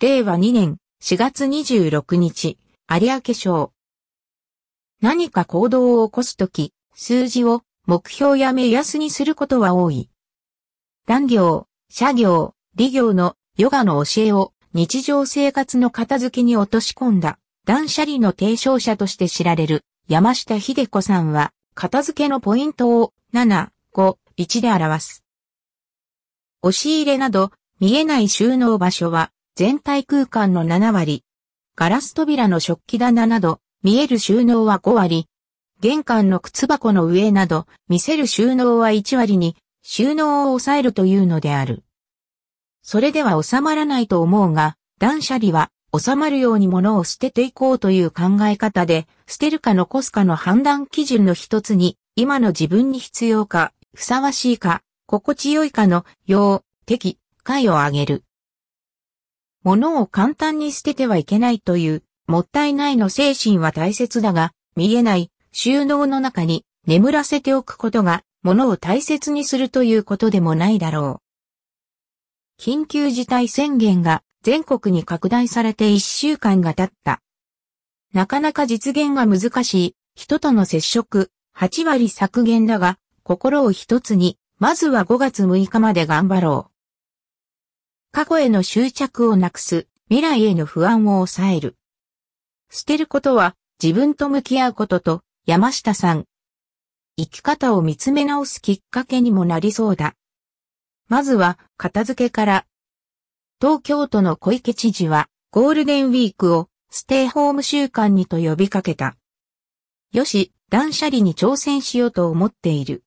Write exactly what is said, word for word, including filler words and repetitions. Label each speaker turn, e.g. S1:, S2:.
S1: れいわにねんしがつにじゅうろくにち、有明賞。何か行動を起こすとき、数字を目標や目安にすることは多い。断行、社行、理行のヨガの教えを日常生活の片付けに落とし込んだ断捨離の提唱者として知られる山下秀子さんは片付けのポイントをなな、ご、いちで表す。押し入れなど見えない収納場所は全体空間のななわり。ガラス扉の食器棚など見える収納はごわり。玄関の靴箱の上など見せる収納はいちわりに収納を抑えるというのである。それでは収まらないと思うが、断捨離は収まるように物を捨てていこうという考え方で、捨てるか残すかの判断基準の一つに、今の自分に必要か、ふさわしいか、心地よいかの要、適、解を挙げる。物を簡単に捨ててはいけないという、もったいないの精神は大切だが、見えない収納の中に眠らせておくことが、物を大切にするということでもないだろう。緊急事態宣言が全国に拡大されていっしゅうかんが経った。なかなか実現が難しい人との接触はちわり削減だが、心を一つに、まずはごがつむいかまで頑張ろう。過去への執着をなくす、未来への不安を抑える。捨てることは自分と向き合うことと、山下さん。生き方を見つめ直すきっかけにもなりそうだ。まずは片付けから。東京都の小池知事はゴールデンウィークをステイホーム週間にと呼びかけた。よし、断捨離に挑戦しようと思っている。